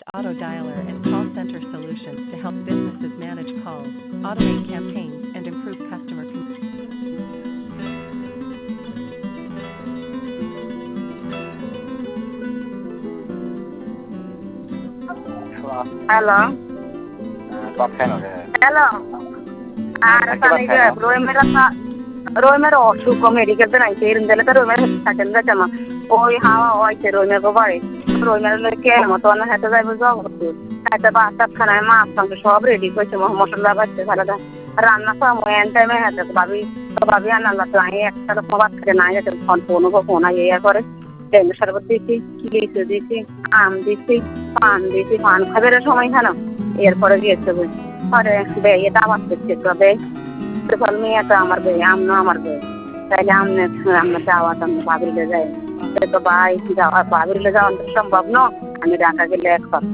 auto dialer and call center solutions to help businesses manage calls, automate campaigns, and improve customer Hello. Hello. রোমের অসুখ মেডিকেলতে নাইছে ইরুন্দলে তো রোমের হাসপাতাল যাচ্ছে মা ওই হাওয়া হইছে রোমের বাড়ি রোমের কে মতো না হাতে যাইবো জব হাতে বাচ্চা খানায় মাছ মাংস সব রেডি করছে মশলা বাজছে ভালোটা রান্না সময় এন টাইমে হাতে ভাবি আনাল্লা তো আমি একটা রকম ভাত খেতে না যেতে ফোন ফোন ইয়ে করে লেবু শরবত দিয়েছি লিচু দিয়েছি আম দিয়েছি পান খাবার সময় খানো এরপরে গিয়েছে পরে এটা আবার করছে তবে ফল মেয়ে তো আমার বে আমনো আমার বে তাইলে আমরা যাওয়া তো আমরা বাবরিলে যাই তো ভাই যাওয়া বাবরিলে যাওয়া সম্ভব না আমি ঢাকা গেলে এক